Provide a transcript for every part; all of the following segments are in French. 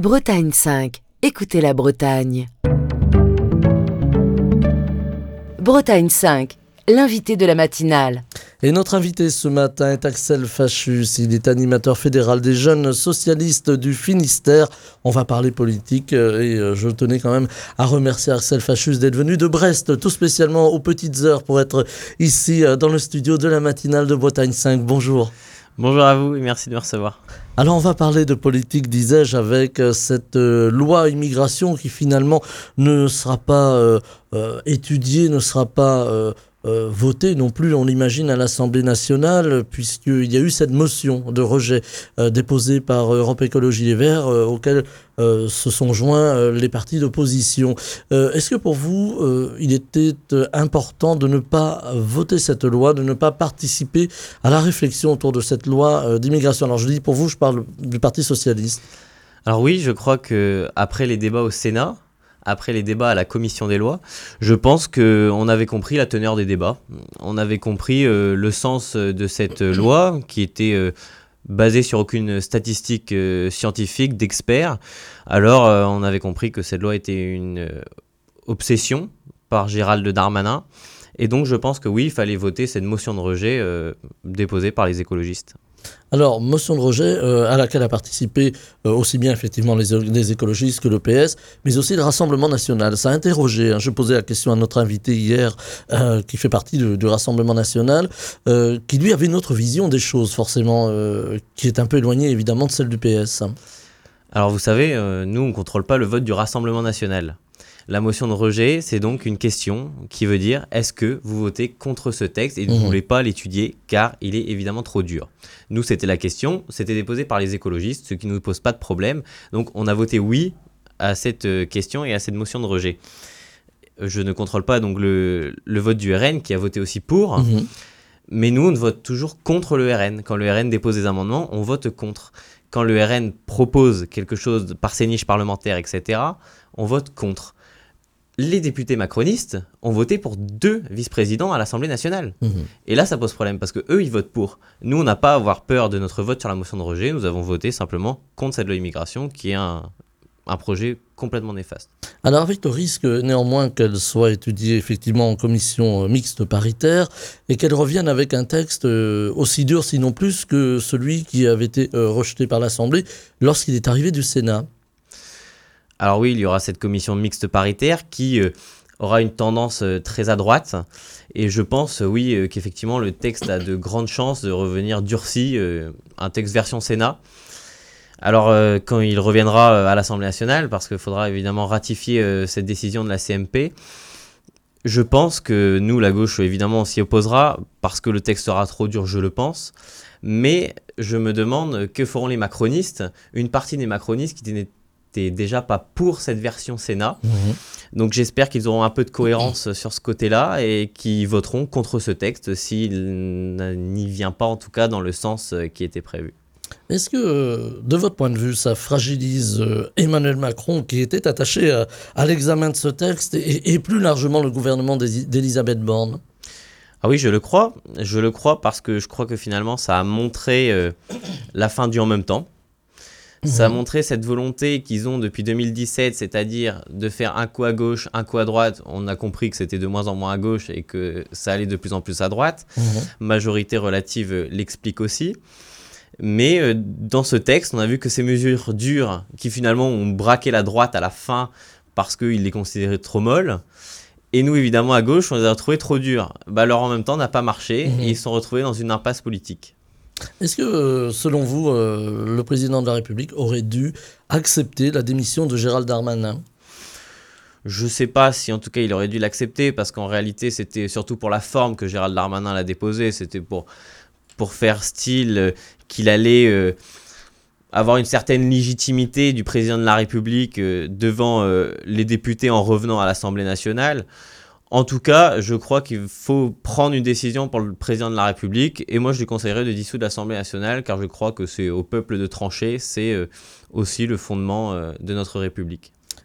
Bretagne 5. Écoutez la Bretagne. Bretagne 5. L'invité de la matinale. Et notre invité ce matin est Axel Fachus. Il est animateur fédéral des jeunes socialistes du Finistère. On va parler politique et je tenais quand même à remercier Axel Fachus d'être venu de Brest, tout spécialement aux petites heures pour être ici dans le studio de la matinale de Bretagne 5. Bonjour. Bonjour à vous et merci de me recevoir. Alors on va parler de politique, disais-je, avec cette loi immigration qui finalement ne sera pas étudiée, ne sera pas votée non plus, on l'imagine, à l'Assemblée nationale, puisqu'il y a eu cette motion de rejet déposée par Europe Écologie Les Verts, auquel se sont joints les partis d'opposition. Est-ce que pour vous, il était important de ne pas voter cette loi, de ne pas participer à la réflexion autour de cette loi d'immigration? Alors je dis pour vous, je parle du Parti socialiste. Alors oui, je crois qu'après les débats au Sénat, après les débats à la commission des lois, je pense qu'on avait compris la teneur des débats. On avait compris le sens de cette loi qui était basée sur aucune statistique scientifique d'experts. Alors on avait compris que cette loi était une obsession par Gérald Darmanin. Et donc je pense que oui, il fallait voter cette motion de rejet déposée par les écologistes. Alors, motion de rejet à laquelle a participé aussi bien effectivement les écologistes que le PS, mais aussi le Rassemblement national. Ça a interrogé, je posais la question à notre invité hier, qui fait partie du Rassemblement national, qui lui avait une autre vision des choses forcément, qui est un peu éloignée évidemment de celle du PS. Alors vous savez, nous on ne contrôle pas le vote du Rassemblement national. La motion de rejet, c'est donc une question qui veut dire est-ce que vous votez contre ce texte et vous ne voulez pas l'étudier car il est évidemment trop dur. Nous, c'était la question, c'était déposé par les écologistes, ce qui ne nous pose pas de problème. Donc, on a voté oui à cette question et à cette motion de rejet. Je ne contrôle pas donc le vote du RN qui a voté aussi pour, mais nous, on vote toujours contre le RN. Quand le RN dépose des amendements, on vote contre. Quand le RN propose quelque chose par ses niches parlementaires, etc., on vote contre. Les députés macronistes ont voté pour 2 vice-présidents à l'Assemblée nationale. Et là, ça pose problème parce qu'eux, ils votent pour. Nous, on n'a pas à avoir peur de notre vote sur la motion de rejet. Nous avons voté simplement contre cette loi immigration qui est un projet complètement néfaste. Alors avec le risque néanmoins qu'elle soit étudiée effectivement en commission mixte paritaire et qu'elle revienne avec un texte aussi dur sinon plus que celui qui avait été rejeté par l'Assemblée lorsqu'il est arrivé du Sénat. Alors oui, il y aura cette commission mixte paritaire qui aura une tendance très à droite. Et je pense, oui, qu'effectivement, le texte a de grandes chances de revenir durci, un texte version Sénat. Alors, quand il reviendra à l'Assemblée nationale, parce qu'il faudra évidemment ratifier cette décision de la CMP, je pense que nous, la gauche, évidemment, on s'y opposera, parce que le texte sera trop dur, je le pense. Mais je me demande que feront les macronistes, une partie des macronistes qui n'étaient déjà pas pour cette version Sénat. Donc j'espère qu'ils auront un peu de cohérence sur ce côté-là et qu'ils voteront contre ce texte s'il n'y vient pas, en tout cas dans le sens qui était prévu. Est-ce que, de votre point de vue, ça fragilise Emmanuel Macron qui était attaché à l'examen de ce texte et plus largement le gouvernement d'Elisabeth Borne ? Ah oui, je le crois. Je le crois parce que je crois que finalement ça a montré la fin du en même temps. Ça a montré cette volonté qu'ils ont depuis 2017, c'est-à-dire de faire un coup à gauche, un coup à droite. On a compris que c'était de moins en moins à gauche et que ça allait de plus en plus à droite. Majorité relative l'explique aussi. Mais dans ce texte, on a vu que ces mesures dures qui finalement ont braqué la droite à la fin parce qu'ils les considéraient trop molles. Et nous, évidemment, à gauche, on les a retrouvés trop durs. Alors en même temps, n'a pas marché et ils se sont retrouvés dans une impasse politique. Est-ce que, selon vous, le président de la République aurait dû accepter la démission de Gérald Darmanin ? Je ne sais pas si, en tout cas, il aurait dû l'accepter, parce qu'en réalité, c'était surtout pour la forme que Gérald Darmanin l'a déposé. C'était pour faire style qu'il allait avoir une certaine légitimité du président de la République devant les députés en revenant à l'Assemblée nationale. En tout cas, je crois qu'il faut prendre une décision pour le président de la République et moi je lui conseillerais de dissoudre l'Assemblée nationale car je crois que c'est au peuple de trancher, c'est aussi le fondement de notre République.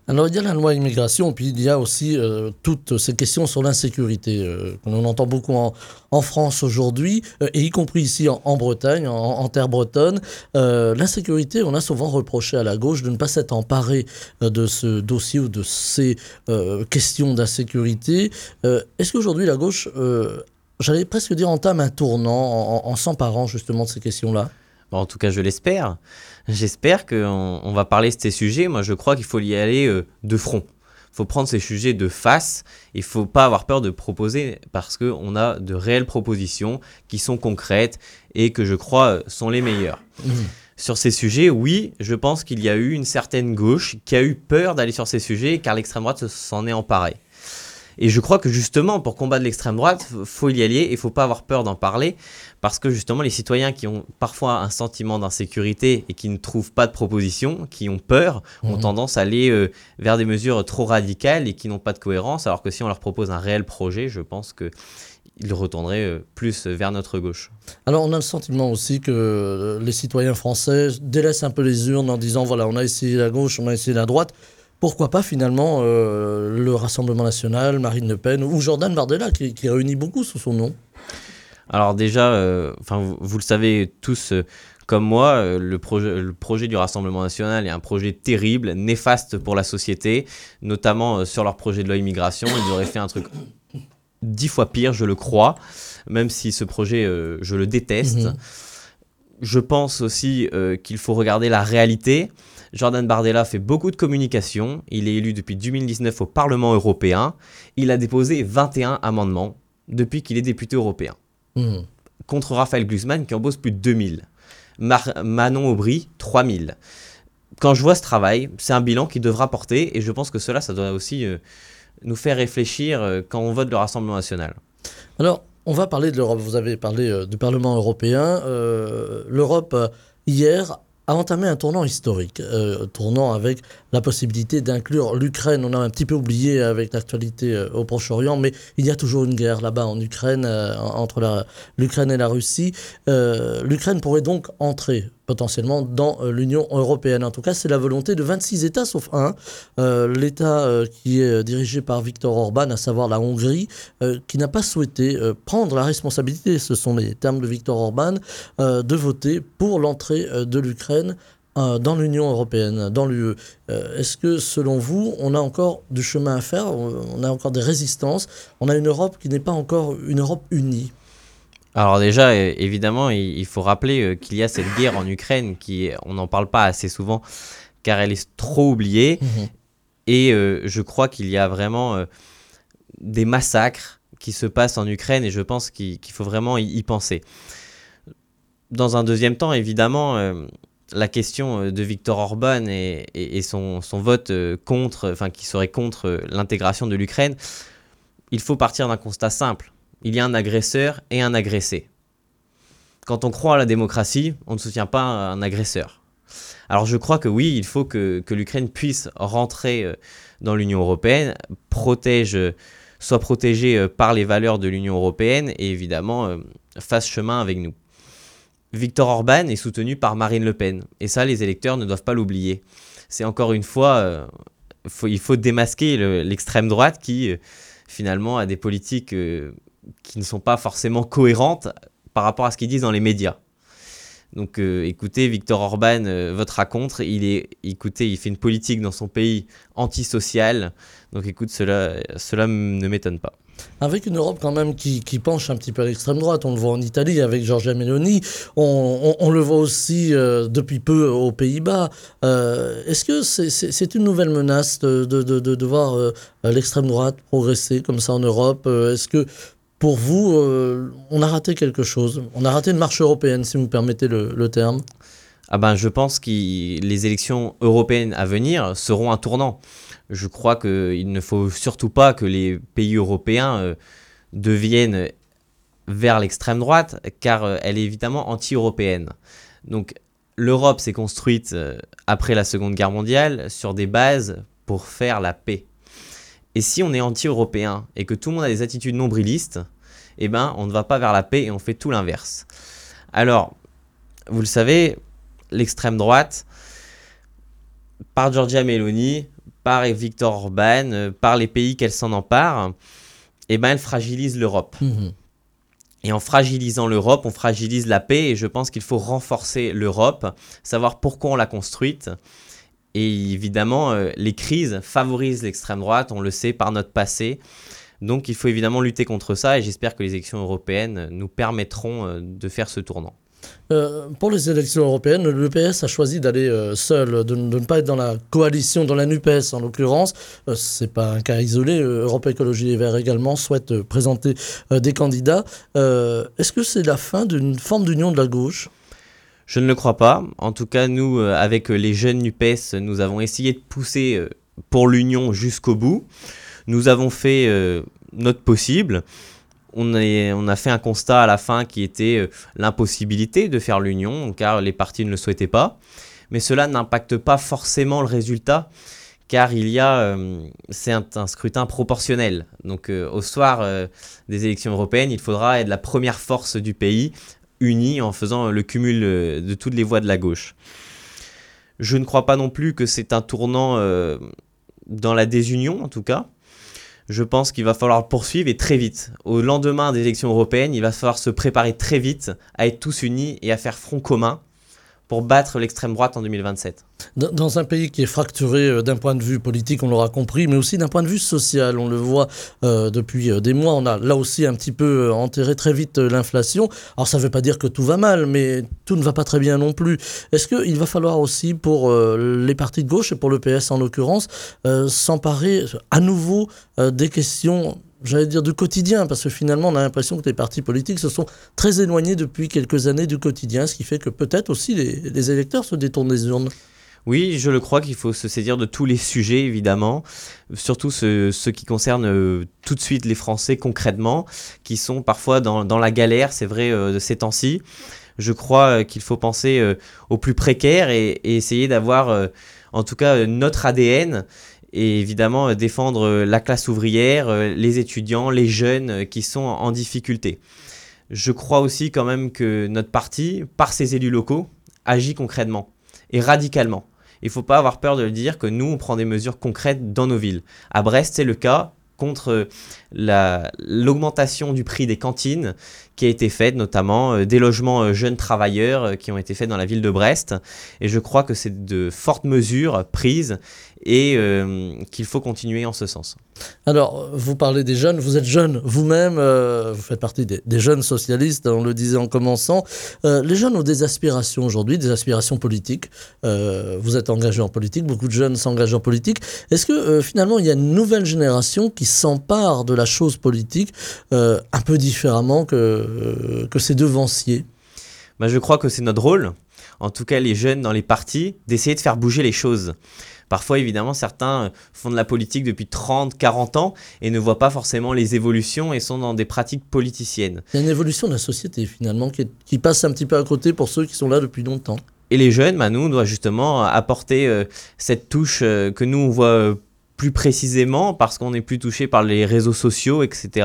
Alors, il y a la loi immigration, puis il y a aussi toutes ces questions sur l'insécurité qu'on entend beaucoup en France aujourd'hui, et y compris ici en Bretagne, en terre bretonne. L'insécurité, on a souvent reproché à la gauche de ne pas s'être emparé de ce dossier ou de ces questions d'insécurité. Est-ce qu'aujourd'hui, la gauche, j'allais presque dire, entame un tournant en s'emparant justement de ces questions-là? Bon, en tout cas, je l'espère. J'espère qu'on va parler de ces sujets. Moi, je crois qu'il faut y aller de front. Il faut prendre ces sujets de face. Il ne faut pas avoir peur de proposer parce qu'on a de réelles propositions qui sont concrètes et que je crois sont les meilleures. Sur ces sujets, oui, je pense qu'il y a eu une certaine gauche qui a eu peur d'aller sur ces sujets car l'extrême droite s'en est emparée. Et je crois que justement, pour combattre l'extrême droite, il faut y aller et il ne faut pas avoir peur d'en parler parce que justement, les citoyens qui ont parfois un sentiment d'insécurité et qui ne trouvent pas de proposition, qui ont peur, ont tendance à aller vers des mesures trop radicales et qui n'ont pas de cohérence, alors que si on leur propose un réel projet, je pense qu'ils retourneraient plus vers notre gauche. Alors, on a le sentiment aussi que les citoyens français délaissent un peu les urnes en disant, voilà, on a essayé la gauche, on a essayé la droite. Pourquoi pas finalement le Rassemblement National, Marine Le Pen ou Jordan Bardella qui réunit beaucoup sous son nom? Alors déjà, vous le savez tous comme moi, le projet du Rassemblement National est un projet terrible, néfaste pour la société, notamment sur leur projet de loi immigration. Ils auraient fait un truc 10 fois pire, je le crois, même si ce projet, je le déteste. Je pense aussi qu'il faut regarder la réalité. Jordan Bardella fait beaucoup de communication. Il est élu depuis 2019 au Parlement européen. Il a déposé 21 amendements depuis qu'il est député européen. Contre Raphaël Glucksmann qui en bosse plus de 2000. Manon Aubry, 3000. Quand je vois ce travail, c'est un bilan qu'il devra porter et je pense que ça doit aussi nous faire réfléchir quand on vote le Rassemblement National. Alors, on va parler de l'Europe. Vous avez parlé du Parlement européen. L'Europe, hier, a entamé un tournant historique, tournant avec la possibilité d'inclure l'Ukraine. On a un petit peu oublié avec l'actualité au Proche-Orient, mais il y a toujours une guerre là-bas en Ukraine, entre l'Ukraine et la Russie. L'Ukraine pourrait donc entrer potentiellement dans l'Union européenne. En tout cas, c'est la volonté de 26 États, sauf un. L'État qui est dirigé par Viktor Orban, à savoir la Hongrie, qui n'a pas souhaité prendre la responsabilité, ce sont les termes de Viktor Orban, de voter pour l'entrée de l'Ukraine dans l'Union européenne, dans l'UE. Est-ce que, selon vous, on a encore du chemin à faire, on a encore des résistances, on a une Europe qui n'est pas encore une Europe unie? Alors déjà, évidemment, il faut rappeler qu'il y a cette guerre en Ukraine on n'en parle pas assez souvent car elle est trop oubliée. Et je crois qu'il y a vraiment des massacres qui se passent en Ukraine et je pense qu'il faut vraiment y penser. Dans un deuxième temps, évidemment, la question de Viktor Orban et son vote qui serait contre l'intégration de l'Ukraine, il faut partir d'un constat simple. Il y a un agresseur et un agressé. Quand on croit à la démocratie, on ne soutient pas un agresseur. Alors je crois que oui, il faut que l'Ukraine puisse rentrer dans l'Union européenne, soit protégée par les valeurs de l'Union européenne et évidemment fasse chemin avec nous. Viktor Orban est soutenu par Marine Le Pen et ça, les électeurs ne doivent pas l'oublier. C'est encore une fois, il faut démasquer l'extrême droite qui finalement a des politiques qui ne sont pas forcément cohérentes par rapport à ce qu'ils disent dans les médias. Donc écoutez, Viktor Orban votera contre, il fait une politique dans son pays antisociale, donc écoute, cela ne m'étonne pas. Avec une Europe quand même qui penche un petit peu à l'extrême droite, on le voit en Italie avec Giorgia Meloni, on le voit aussi depuis peu aux Pays-Bas. Est-ce que c'est une nouvelle menace de voir l'extrême droite progresser comme ça en Europe? Est-ce que pour vous, on a raté quelque chose? On a raté une marche européenne, si vous me permettez le terme. Je pense que les élections européennes à venir seront un tournant. Je crois qu'il ne faut surtout pas que les pays européens deviennent vers l'extrême droite, car elle est évidemment anti-européenne. Donc l'Europe s'est construite après la Seconde Guerre mondiale sur des bases pour faire la paix. Et si on est anti-européen et que tout le monde a des attitudes nombrilistes, on ne va pas vers la paix et on fait tout l'inverse. Alors, vous le savez, l'extrême droite, par Giorgia Meloni, par Viktor Orban, par les pays qu'elle s'en empare, eh ben, elle fragilise l'Europe. Et en fragilisant l'Europe, on fragilise la paix, et je pense qu'il faut renforcer l'Europe, savoir pourquoi on l'a construite. Et évidemment, les crises favorisent l'extrême droite, on le sait par notre passé. Donc il faut évidemment lutter contre ça, et j'espère que les élections européennes nous permettront de faire ce tournant. Pour les élections européennes, le PS a choisi d'aller seul, de ne pas être dans la coalition, dans la NUPES en l'occurrence. C'est pas un cas isolé. Europe Écologie Les Verts également souhaite présenter des candidats. Est-ce que c'est la fin d'une forme d'union de la gauche ? Je ne le crois pas. En tout cas, nous, avec les jeunes NUPES, nous avons essayé de pousser pour l'union jusqu'au bout. Nous avons fait notre possible. On a fait un constat à la fin qui était l'impossibilité de faire l'union, car les partis ne le souhaitaient pas. Mais cela n'impacte pas forcément le résultat, car c'est un scrutin proportionnel. Donc au soir des élections européennes, il faudra être la première force du pays, unie en faisant le cumul de toutes les voix de la gauche. Je ne crois pas non plus que c'est un tournant dans la désunion, en tout cas. Je pense qu'il va falloir poursuivre, et très vite. Au lendemain des élections européennes, il va falloir se préparer très vite à être tous unis et à faire front commun pour battre l'extrême droite en 2027. Dans un pays qui est fracturé d'un point de vue politique, on l'aura compris, mais aussi d'un point de vue social, on le voit depuis des mois, on a là aussi un petit peu enterré très vite l'inflation. Alors ça ne veut pas dire que tout va mal, mais tout ne va pas très bien non plus. Est-ce qu'il va falloir aussi pour les partis de gauche, et pour le PS en l'occurrence, s'emparer à nouveau des questions, j'allais dire, du quotidien, parce que finalement on a l'impression que les partis politiques se sont très éloignés depuis quelques années du quotidien, ce qui fait que peut-être aussi les électeurs se détournent des urnes. Oui, je le crois qu'il faut se saisir de tous les sujets, évidemment, surtout ceux qui concernent tout de suite les Français concrètement, qui sont parfois dans la galère, c'est vrai, de ces temps-ci. Je crois qu'il faut penser aux plus précaires et essayer d'avoir, en tout cas, notre ADN, et évidemment défendre la classe ouvrière, les étudiants, les jeunes qui sont en difficulté. Je crois aussi quand même que notre parti, par ses élus locaux, agit concrètement et radicalement. Il ne faut pas avoir peur de le dire que nous, on prend des mesures concrètes dans nos villes. À Brest, c'est le cas contre l'augmentation du prix des cantines qui a été faite, notamment des logements jeunes travailleurs qui ont été faits dans la ville de Brest. Et je crois que c'est de fortes mesures prises et qu'il faut continuer en ce sens. Alors, vous parlez des jeunes, vous êtes jeune vous-même, vous faites partie des jeunes socialistes, on le disait en commençant. Les jeunes ont des aspirations aujourd'hui, des aspirations politiques. Vous êtes engagé en politique, beaucoup de jeunes s'engagent en politique. Est-ce que finalement, il y a une nouvelle génération qui s'empare de la chose politique un peu différemment que ses devanciers ? Je crois que c'est notre rôle, en tout cas les jeunes dans les partis, d'essayer de faire bouger les choses. Parfois, évidemment, certains font de la politique depuis 30, 40 ans et ne voient pas forcément les évolutions et sont dans des pratiques politiciennes. Il y a une évolution de la société, finalement, qui passe un petit peu à côté pour ceux qui sont là depuis longtemps. Et les jeunes, nous, on doit justement apporter cette touche que nous, on voit plus précisément parce qu'on est plus touché par les réseaux sociaux, etc.,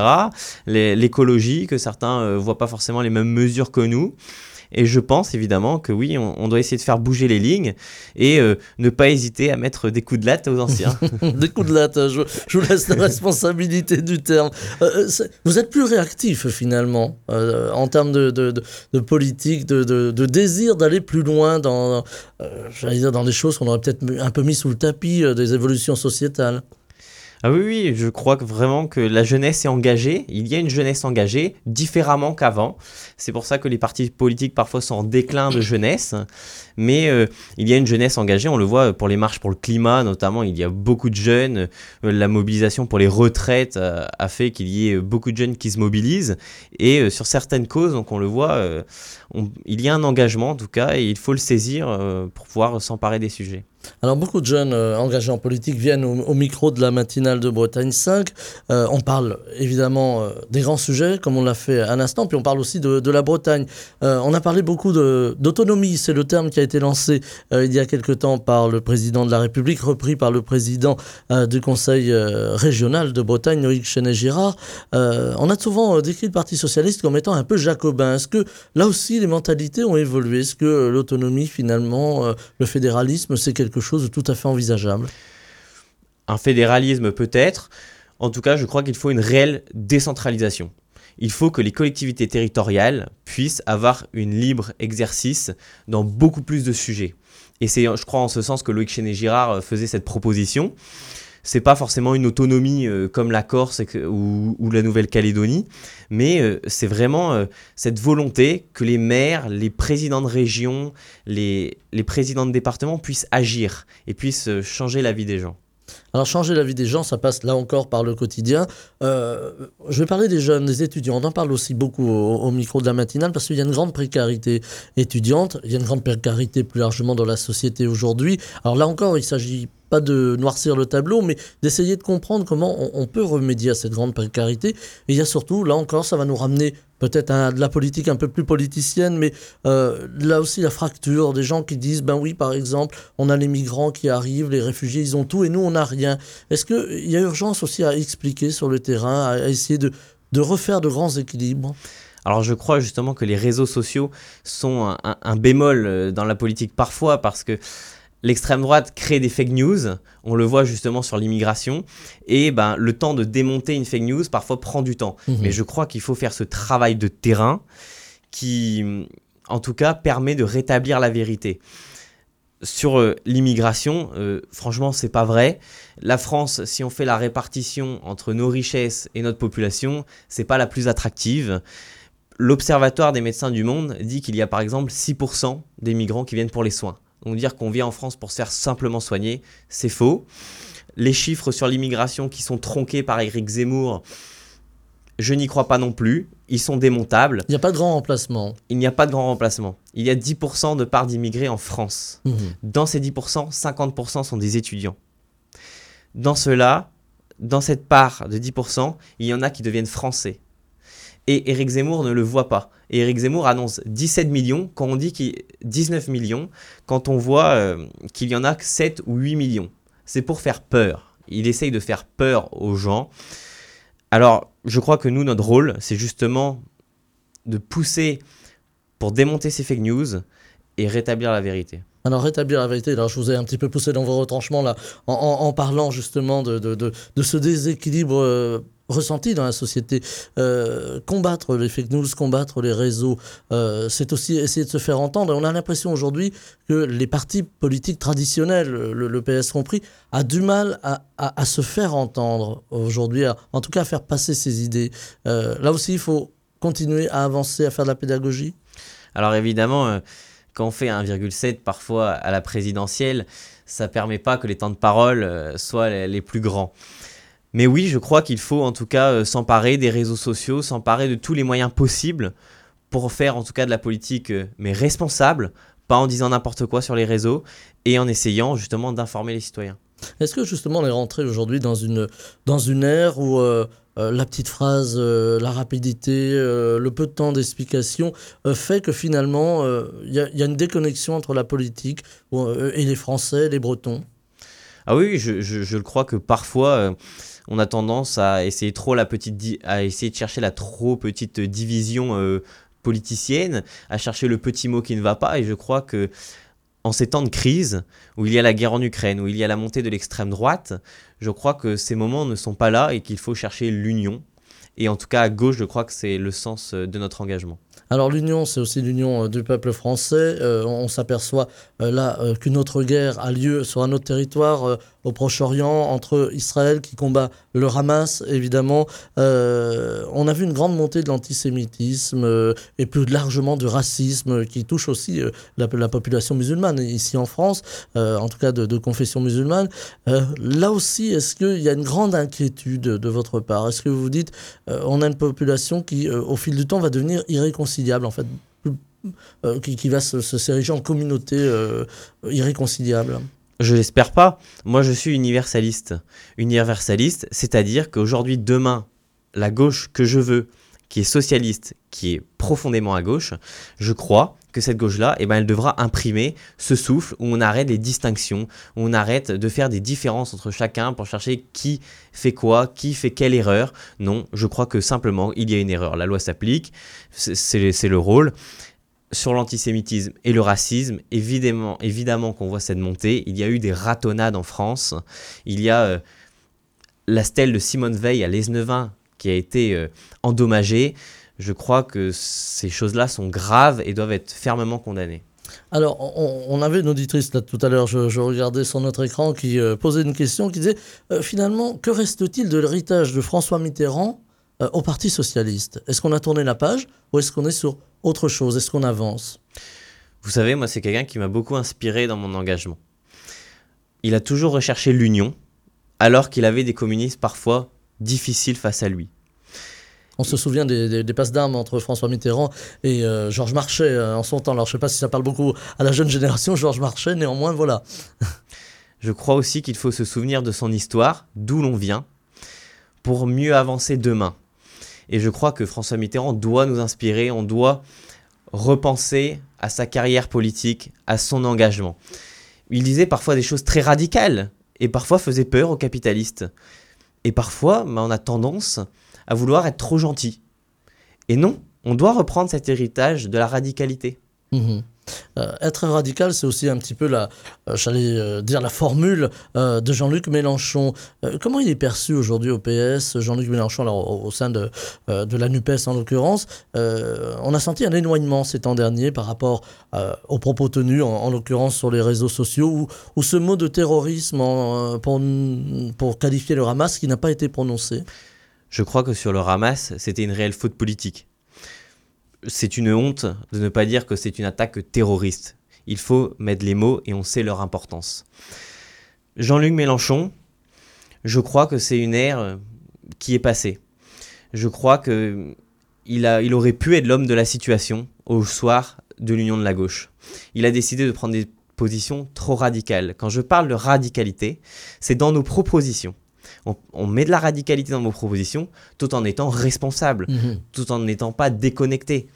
l'écologie, que certains voient pas forcément les mêmes mesures que nous. Et je pense évidemment que oui, on doit essayer de faire bouger les lignes et ne pas hésiter à mettre des coups de latte aux anciens. Des coups de latte, je vous laisse la responsabilité du terme. Vous êtes plus réactif finalement en termes de politique, de désir d'aller plus loin j'allais dire dans des choses qu'on aurait peut-être un peu mis sous le tapis, des évolutions sociétales. Ah oui, je crois vraiment que la jeunesse est engagée. Il y a une jeunesse engagée différemment qu'avant. C'est pour ça que les partis politiques parfois sont en déclin de jeunesse. Mais il y a une jeunesse engagée. On le voit pour les marches pour le climat, notamment. Il y a beaucoup de jeunes. La mobilisation pour les retraites a fait qu'il y ait beaucoup de jeunes qui se mobilisent. Et sur certaines causes, donc on le voit, il y a un engagement en tout cas. Et il faut le saisir pour pouvoir s'emparer des sujets. Alors beaucoup de jeunes engagés en politique viennent au micro de la matinale de Bretagne 5. On parle évidemment des grands sujets comme on l'a fait à l'instant, puis on parle aussi de la Bretagne. On a parlé beaucoup d'autonomie, c'est le terme qui a été lancé il y a quelque temps par le président de la République, repris par le président du conseil régional de Bretagne, Loïc Chenet-Girard. On a souvent décrit le Parti socialiste comme étant un peu jacobin. Est-ce que là aussi les mentalités ont évolué ? Est-ce que l'autonomie finalement, le fédéralisme, c'est quelque chose de tout à fait envisageable ? un fédéralisme peut-être. En tout cas, je crois qu'il faut une réelle décentralisation. Il faut que les collectivités territoriales puissent avoir une libre exercice dans beaucoup plus de sujets. Et c'est, je crois, en ce sens que Loïc Chenet-Girard faisait cette proposition. C'est pas forcément une autonomie comme la Corse ou la Nouvelle-Calédonie, mais c'est vraiment cette volonté que les maires, les présidents de région, les présidents de département puissent agir et puissent changer la vie des gens. Alors changer la vie des gens, ça passe là encore par le quotidien. Je vais parler des jeunes, des étudiants. On en parle aussi beaucoup au micro de la matinale parce qu'il y a une grande précarité étudiante. Il y a une grande précarité plus largement dans la société aujourd'hui. Alors là encore, il s'agit pas de noircir le tableau, mais d'essayer de comprendre comment on peut remédier à cette grande précarité. Et il y a surtout, là encore, ça va nous ramener peut-être à de la politique un peu plus politicienne, mais là aussi la fracture, des gens qui disent, ben oui, par exemple, on a les migrants qui arrivent, les réfugiés, ils ont tout, et nous, on n'a rien. Est-ce qu'il y a urgence aussi à expliquer sur le terrain, à essayer de refaire de grands équilibres ? Alors je crois justement que les réseaux sociaux sont un bémol dans la politique parfois, parce que l'extrême droite crée des fake news, on le voit justement sur l'immigration, et le temps de démonter une fake news parfois prend du temps. Mais je crois qu'il faut faire ce travail de terrain qui, en tout cas, permet de rétablir la vérité. Sur l'immigration, franchement, c'est pas vrai. La France, si on fait la répartition entre nos richesses et notre population, c'est pas la plus attractive. L'Observatoire des médecins du monde dit qu'il y a par exemple 6% des migrants qui viennent pour les soins. Donc dire qu'on vient en France pour se faire simplement soigner, c'est faux. Les chiffres sur l'immigration qui sont tronqués par Éric Zemmour, je n'y crois pas non plus. Ils sont démontables. Il n'y a pas de grand remplacement. Il n'y a pas de grand remplacement. Il y a 10% de part d'immigrés en France. Dans ces 10%, 50% sont des étudiants. Dans cette part de 10%, il y en a qui deviennent français. Et Éric Zemmour ne le voit pas. Et Éric Zemmour annonce 17 millions quand on dit qu'il y a 19 millions, quand on voit qu'il y en a que 7 ou 8 millions. C'est pour faire peur. Il essaye de faire peur aux gens. Alors, je crois que nous, notre rôle, c'est justement de pousser pour démonter ces fake news et rétablir la vérité. Alors, rétablir la vérité, alors je vous ai un petit peu poussé dans vos retranchements là, en parlant justement de ce déséquilibre ressenti dans la société. Combattre les fake news, combattre les réseaux, c'est aussi essayer de se faire entendre. Et on a l'impression aujourd'hui que les partis politiques traditionnels, le PS compris, a du mal à se faire entendre aujourd'hui, en tout cas à faire passer ses idées. Là aussi, il faut continuer à avancer, à faire de la pédagogie. Alors évidemment, quand on fait 1,7 parfois à la présidentielle, ça ne permet pas que les temps de parole soient les plus grands. Mais oui, je crois qu'il faut en tout cas s'emparer des réseaux sociaux, s'emparer de tous les moyens possibles pour faire en tout cas de la politique, mais responsable, pas en disant n'importe quoi sur les réseaux et en essayant justement d'informer les citoyens. Est-ce que justement on est rentré aujourd'hui dans une ère où la petite phrase, la rapidité, le peu de temps d'explication fait que finalement il y a une déconnexion entre la politique et les Français, les Bretons ? Ah oui, je le crois que parfois on a tendance à essayer à essayer de chercher la trop petite division politicienne, à chercher le petit mot qui ne va pas, et je crois que en ces temps de crise, où il y a la guerre en Ukraine, où il y a la montée de l'extrême droite, je crois que ces moments ne sont pas là et qu'il faut chercher l'union. Et en tout cas, à gauche, je crois que c'est le sens de notre engagement. Alors l'union, c'est aussi l'union du peuple français. On s'aperçoit là qu'une autre guerre a lieu sur un autre territoire, au Proche-Orient, entre Israël qui combat le Hamas, évidemment. On a vu une grande montée de l'antisémitisme et plus largement du racisme qui touche aussi la population musulmane ici en France, en tout cas de confession musulmane. Là aussi, est-ce qu'il y a une grande inquiétude de votre part ? Est-ce que vous vous dites on a une population qui, au fil du temps, va devenir irréconciliable, en fait, qui va s'ériger en communauté irréconciliable ? Je l'espère pas. Moi, je suis universaliste. Universaliste, c'est-à-dire qu'aujourd'hui, demain, la gauche que je veux, qui est socialiste, qui est profondément à gauche, je crois que cette gauche-là, elle devra imprimer ce souffle où on arrête les distinctions, où on arrête de faire des différences entre chacun pour chercher qui fait quoi, qui fait quelle erreur. Non, je crois que simplement, il y a une erreur. La loi s'applique, c'est le rôle. Sur l'antisémitisme et le racisme, évidemment qu'on voit cette montée. Il y a eu des ratonnades en France. Il y a la stèle de Simone Veil à Lesneven qui a été endommagée. Je crois que ces choses-là sont graves et doivent être fermement condamnées. Alors, on avait une auditrice là tout à l'heure, je regardais sur notre écran, qui posait une question qui disait finalement, que reste-t-il de l'héritage de François Mitterrand au Parti socialiste? Est-ce qu'on a tourné la page ou est-ce qu'on est sur autre chose? Est-ce qu'on avance? Vous savez, moi, c'est quelqu'un qui m'a beaucoup inspiré dans mon engagement. Il a toujours recherché l'union, alors qu'il avait des communistes parfois difficiles face à lui. On se souvient des passes d'armes entre François Mitterrand et Georges Marchais en son temps. Alors, je ne sais pas si ça parle beaucoup à la jeune génération, Georges Marchais, néanmoins, voilà. Je crois aussi qu'il faut se souvenir de son histoire, d'où l'on vient, pour mieux avancer demain. Et je crois que François Mitterrand doit nous inspirer, on doit repenser à sa carrière politique, à son engagement. Il disait parfois des choses très radicales et parfois faisait peur aux capitalistes. Et parfois, on a tendance à vouloir être trop gentil. Et non, on doit reprendre cet héritage de la radicalité. Mmh. Être radical, c'est aussi un petit peu j'allais dire la formule de Jean-Luc Mélenchon. Comment il est perçu aujourd'hui au PS, Jean-Luc Mélenchon, alors, au sein de la NUPES en l'occurrence? On a senti un éloignement ces temps derniers par rapport aux propos tenus, en l'occurrence sur les réseaux sociaux, où ce mot de terrorisme pour qualifier le Hamas qui n'a pas été prononcé. Je crois que sur le Hamas, c'était une réelle faute politique. C'est une honte de ne pas dire que c'est une attaque terroriste. Il faut mettre les mots et on sait leur importance. Jean-Luc Mélenchon, je crois que c'est une ère qui est passée. Je crois qu'il aurait pu être l'homme de la situation au soir de l'Union de la gauche. Il a décidé de prendre des positions trop radicales. Quand je parle de radicalité, c'est dans nos propositions. On met de la radicalité dans nos propositions tout en étant responsable, tout en n'étant pas déconnecté.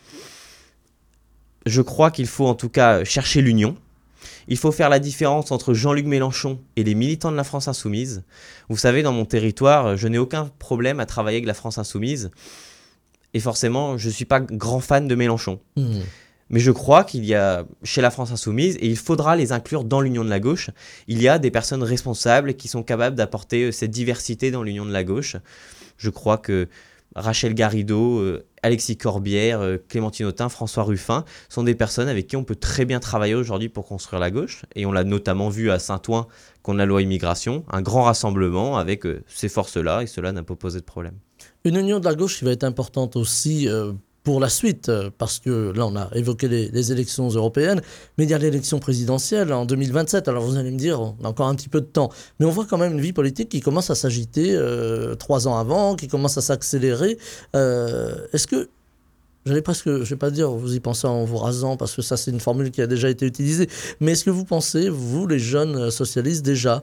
Je crois qu'il faut en tout cas chercher l'union. Il faut faire la différence entre Jean-Luc Mélenchon et les militants de la France Insoumise. Vous savez, dans mon territoire, je n'ai aucun problème à travailler avec la France Insoumise. Et forcément, je ne suis pas grand fan de Mélenchon. Mais je crois qu'il y a chez la France Insoumise, et il faudra les inclure dans l'Union de la gauche, il y a des personnes responsables qui sont capables d'apporter cette diversité dans l'Union de la gauche. Je crois que Rachel Garrido, Alexis Corbière, Clémentine Autain, François Ruffin sont des personnes avec qui on peut très bien travailler aujourd'hui pour construire la gauche. Et on l'a notamment vu à Saint-Ouen contre la loi immigration, un grand rassemblement avec ces forces-là, et cela n'a pas posé de problème. Une union de la gauche qui va être importante aussi pour la suite, parce que là on a évoqué les élections européennes, mais il y a l'élection présidentielle en 2027, alors vous allez me dire, on a encore un petit peu de temps, mais on voit quand même une vie politique qui commence à s'agiter 3 ans avant, qui commence à s'accélérer. Est-ce que, je vais pas dire vous y pensez en vous rasant, parce que ça c'est une formule qui a déjà été utilisée, mais est-ce que vous pensez, vous les jeunes socialistes, déjà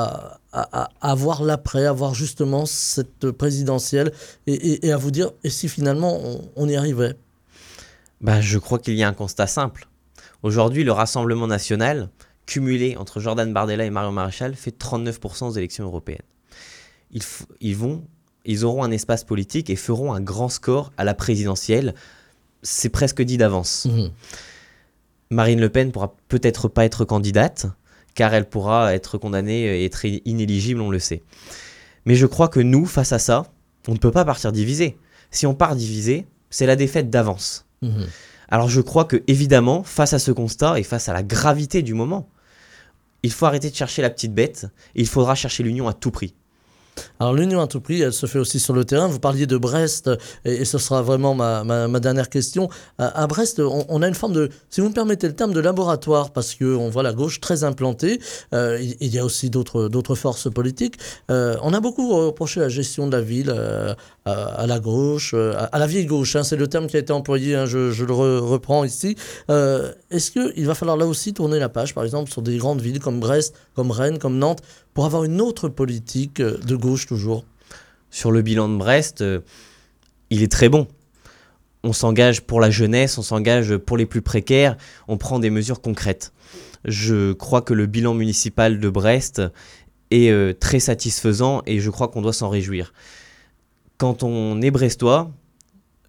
à voir l'après, à voir justement cette présidentielle et à vous dire, et si finalement on y arrivait? Je crois qu'il y a un constat simple. Aujourd'hui, le Rassemblement national, cumulé entre Jordan Bardella et Marion Maréchal, fait 39% aux élections européennes. Ils auront un espace politique et feront un grand score à la présidentielle. C'est presque dit d'avance. Marine Le Pen pourra peut-être pas être candidate, car elle pourra être condamnée et être inéligible, on le sait. Mais je crois que nous, face à ça, on ne peut pas partir divisé. Si on part divisé, c'est la défaite d'avance. Alors je crois que, évidemment, face à ce constat et face à la gravité du moment, il faut arrêter de chercher la petite bête et il faudra chercher l'union à tout prix. Alors l'union à tout prix, elle se fait aussi sur le terrain. Vous parliez de Brest, et ce sera vraiment ma dernière question. À Brest, on a une forme de, si vous me permettez le terme, de laboratoire, parce qu'on voit la gauche très implantée. Il y a aussi d'autres forces politiques. On a beaucoup reproché la gestion de la ville à la gauche, à la vieille gauche, c'est le terme qui a été employé, je le reprends ici. Est-ce qu'il va falloir là aussi tourner la page, par exemple, sur des grandes villes comme Brest, comme Rennes, comme Nantes, pour avoir une autre politique de gauche toujours? Sur le bilan de Brest, il est très bon. On s'engage pour la jeunesse, on s'engage pour les plus précaires, on prend des mesures concrètes. Je crois que le bilan municipal de Brest est très satisfaisant et je crois qu'on doit s'en réjouir. Quand on est brestois,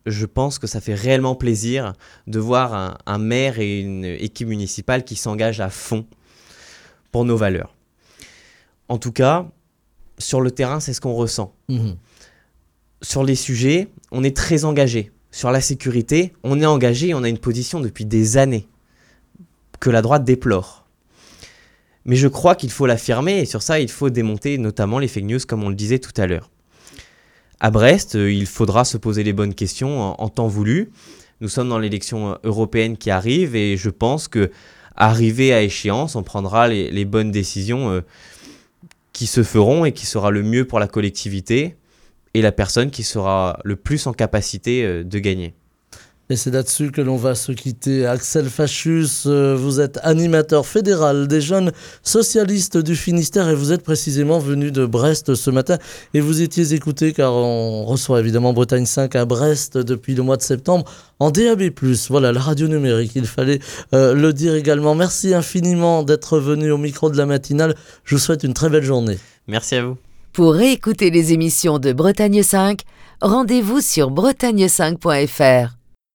je pense que ça fait réellement plaisir de voir un maire et une équipe municipale qui s'engagent à fond pour nos valeurs. En tout cas, sur le terrain, c'est ce qu'on ressent. Sur les sujets, on est très engagé. Sur la sécurité, on est engagé et on a une position depuis des années que la droite déplore. Mais je crois qu'il faut l'affirmer et sur ça, il faut démonter notamment les fake news comme on le disait tout à l'heure. À Brest, il faudra se poser les bonnes questions en temps voulu. Nous sommes dans l'élection européenne qui arrive et je pense que arrivé à échéance, on prendra les bonnes décisions qui se feront et qui sera le mieux pour la collectivité et la personne qui sera le plus en capacité de gagner. Et c'est là-dessus que l'on va se quitter. Axel Fachus, vous êtes animateur fédéral des jeunes socialistes du Finistère et vous êtes précisément venu de Brest ce matin et vous étiez écouté car on reçoit évidemment Bretagne 5 à Brest depuis le mois de septembre en DAB+. Voilà, la radio numérique, il fallait le dire également. Merci infiniment d'être venu au micro de la matinale. Je vous souhaite une très belle journée. Merci à vous. Pour réécouter les émissions de Bretagne 5, rendez-vous sur bretagne5.fr.